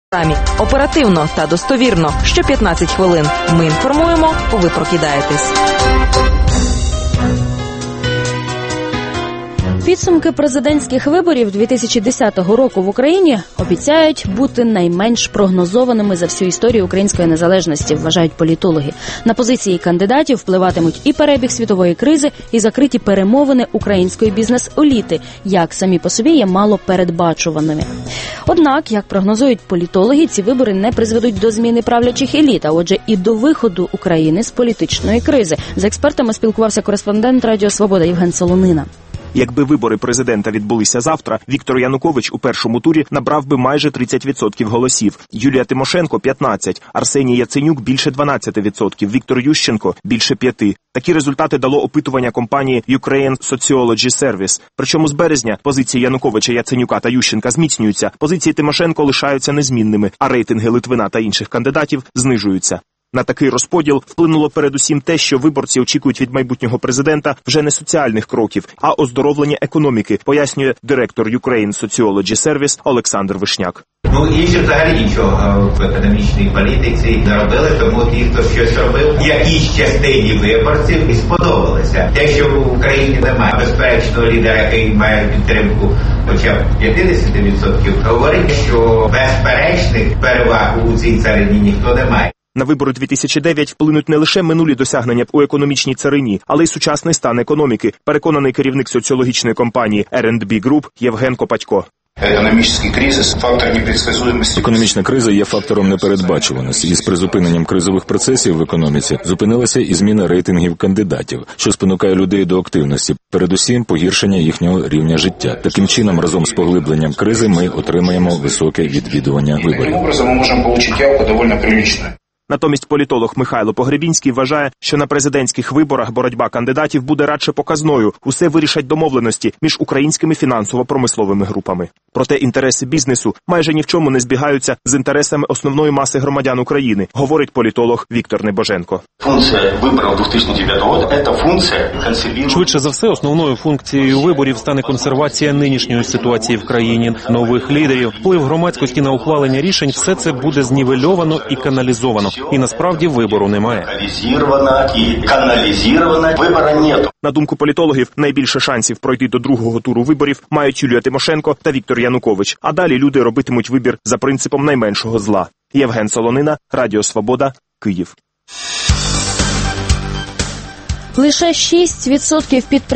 Оперативно та достовірно. Що 15 хвилин. Ми інформуємо, ви прокидаєтесь. Підсумки президентських виборів 2010 року в Україні обіцяють бути найменш прогнозованими за всю історію української незалежності, вважають політологи. На позиції кандидатів впливатимуть і перебіг світової кризи, і закриті перемовини української бізнес-еліти, як самі по собі є мало передбачуваними. Однак, як прогнозують політологи, ці вибори не призведуть до зміни правлячих еліт, а отже і до виходу України з політичної кризи. З експертами спілкувався кореспондент Радіо Свобода Євген Солонина. Якби вибори президента відбулися завтра, Віктор Янукович у першому турі набрав би майже 30% голосів, Юлія Тимошенко – 15%, Арсеній Яценюк – більше 12%, Віктор Ющенко – більше 5%. Такі результати дало опитування компанії Ukraine Sociology Service. Причому з березня позиції Януковича, Яценюка та Ющенка зміцнюються, позиції Тимошенко лишаються незмінними, а рейтинги Литвина та інших кандидатів знижуються. На такий розподіл вплинуло передусім те, що виборці очікують від майбутнього президента вже не соціальних кроків, а оздоровлення економіки, пояснює директор Ukraine Sociology Service Олександр Вишняк. Інші взагалі нічого в економічній політиці не робили, тому ті, хто щось робив, якійсь частині виборців і сподобалося. Те, що в Україні немає безперечного лідера, який має підтримку хоча б 50%, говорить, що безперечних переваг у цій царині ніхто не має. На вибори 2009 вплинуть не лише минулі досягнення у економічній царині, але й сучасний стан економіки, переконаний керівник соціологічної компанії R&B Group Євген Копатько. Економічна криза є фактором непередбачуваності. Із призупиненням кризових процесів в економіці зупинилася і зміна рейтингів кандидатів, що спонукає людей до активності, передусім погіршення їхнього рівня життя. Таким чином, разом з поглибленням кризи ми отримаємо високе відвідування виборів. Таким образом ми можемо отримати явку доволі приличну. Натомість політолог Михайло Погребінський вважає, що на президентських виборах боротьба кандидатів буде радше показною. Усе вирішать домовленості між українськими фінансово-промисловими групами. Проте інтереси бізнесу майже ні в чому не збігаються з інтересами основної маси громадян України, говорить політолог Віктор Небоженко. Функція виборів 2009 року – це функція консервування. Швидше за все, основною функцією виборів стане консервація нинішньої ситуації в країні, нових лідерів, вплив громадськості на ухвалення рішень – все це буде знівельовано і каналізовано. І насправді вибору немає. Вибора нету. На думку політологів, найбільше шансів пройти до другого туру виборів мають Юлія Тимошенко та Віктор Янукович. А далі люди робитимуть вибір за принципом найменшого зла. Євген Солонина, Радіо Свобода, Київ. Лише 6% підприємців